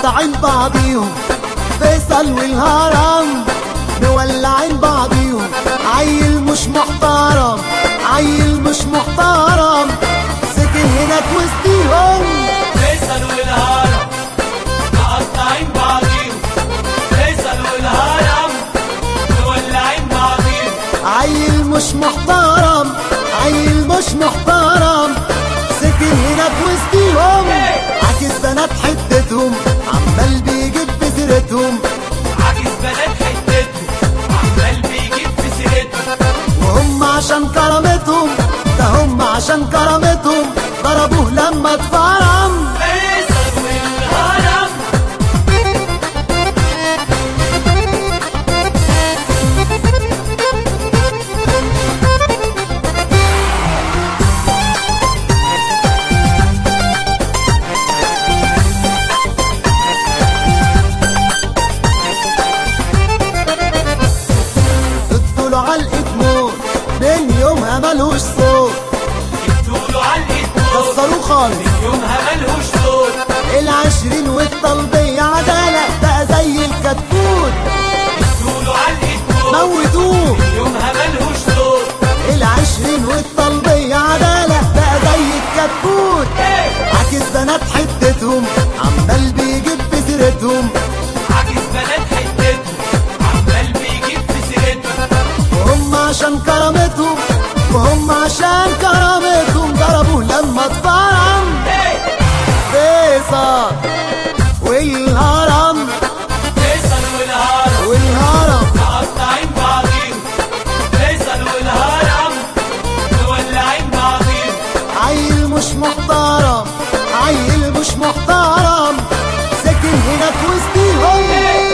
مقطعين بعضيهم، فيصل والهرم مولعين بعضيهم. عيل مش محترم، عيل مش محترم، سكن هناك وسطيهم. فيصل والهرم مقطعين بعضيهم، فيصل والهرم مولعين بعضيهم. عيل مش محترم، عيل مش محترم، سكن هناك وسطيهم. عكس بنات حتتهم عمال بيجيب في سيرتهم، عكس بنات حتتهم عمال بيجيب في سيرتهم. وهم عشان كرامتهم، ده هم عشان كرامتهم ضربوه لما اتفرم. فيصل والهرم ادوله علقة موت من يومها ملهوش صوت، ادوله علقة موت كسروه خالص يومها ملهوش صوت. العشرين والطلبية عدالة بقى زي الكتكوت. ادوله علقة موت موتوه يومها ملهوش صوت. العشرين والطلبية عدالة بقى زي الكتكوت. عكس بنات حتتهم عمال بيجيب في سيرتهم، عكس بنات حتتهم عمال بيجيب في سيرتهم. وهم عشان كرامتهم، وهم عشان كرامتهم ضربوه لما اتفرم. فيصل والهرم، فيصل والهرم والهرم مقطعين بعضيهم، فيصل والهرم مولعين بعضيهم. عيل مش محترم، عيل مش محترم، ساكن هناك وسطيهم.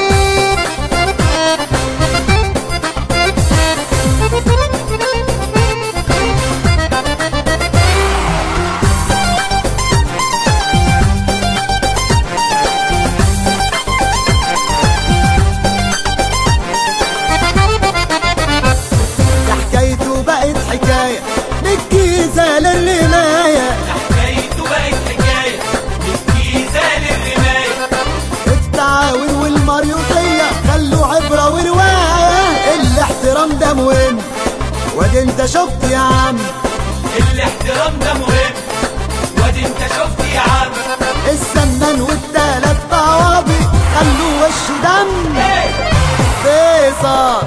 ده حكايته بقت حكاية من الجيزة للرماية، حكايته بقت حكاية من الجيزة للرماية. التعاون والمريوطية خلوا عبرة ورواية. الاحترام ده مهم، وادي انت شفت يا عم، الاحترام ده مهم، وادي انت شفت يا عم. السمان والتلات طوابق خلوا وشه دم. فيصل